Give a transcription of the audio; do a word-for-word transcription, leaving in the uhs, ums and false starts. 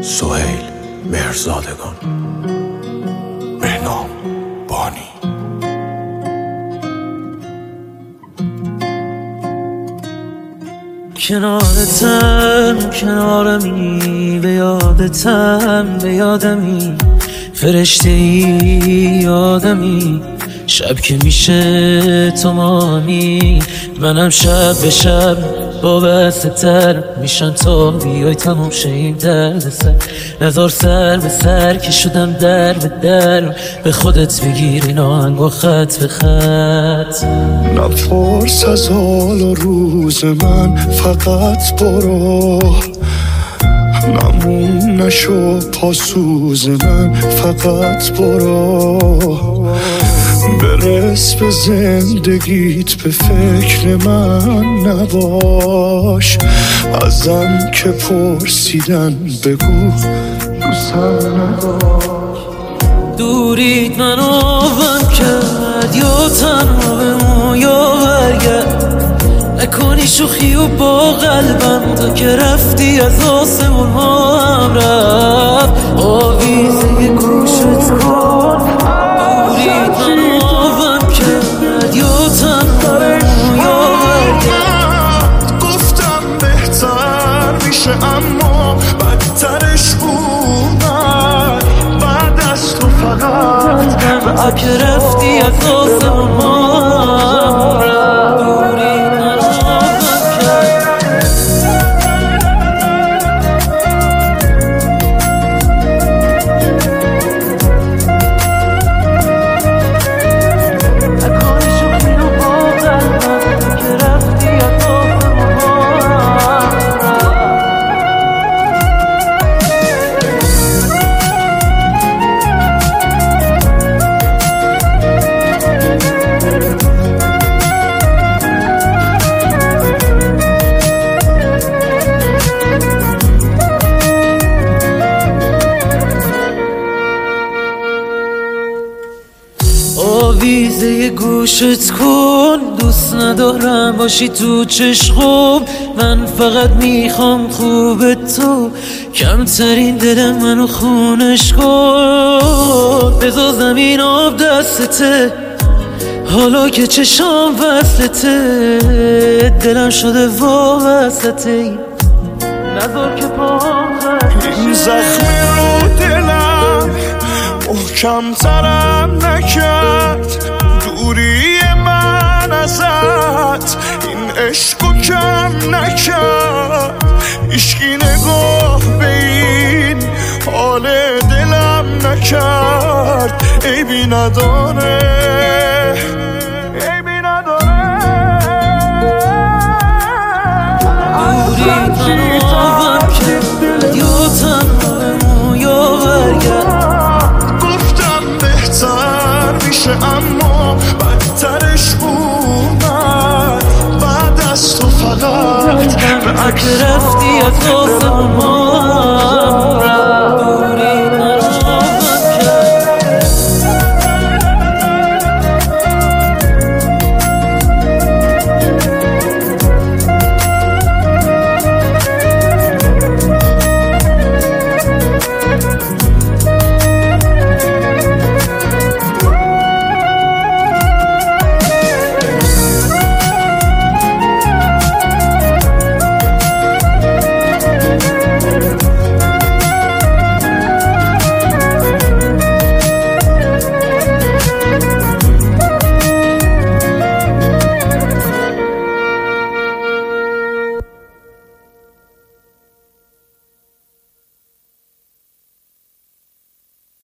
سهیل مهرزادگان. بهنام بانی. کنارتم کنارمی، به یادتم به یادمی، فرشته ای آدمی، شب که میشه تو مانی، منم شب به شب با وسط تر میشن تا بیای تموم شیم درد سر. نذار سر به سر که شدم در به در، به خودت بگیر این آهنگ و خط به خط. نپرس از حال و روز من، فقط برو، نمون نشو پاسوز من، فقط برو. برس به زندگیت، به فکر من نباش، ازم که پرسیدن بگو دوستم نداشت. دوریت منو آوم کرد، یا تنها بمون یا برگرد، نکنی شوخی و با قلبم، تا که رفتی از آسمون ها هم رفت آویزه یه گوشت کن. دوریت منو آوم کرد، یا تنها بمون یا برگرد، گفتم بهتر میشه اما بدترش اومد، بعد از تو فقط تا که رفتی از آسمون ها هم رفت. آویزه گوشت کن، دوست ندارم باشی تو چشم، من فقط میخوام خوب تو، کمترین دلم منو خونش کن. بذار زمین آب دستته، حالا که چشام وصلته، دلم شده وابسته، نذار که پاهم این زخم رو دلم محکم ترم نکرد، دوری من ازت این عشقو کم نکرد، هیچکی نگاه به این حال دلم نکرد، عیبی نداره عیبی نداره. دوری منو آوم کرد، یا تنها بمون یا برگرد، گفتم بهتر میشه اما بدترش اومد، بعد از تو فقط به که رفتی از آسمون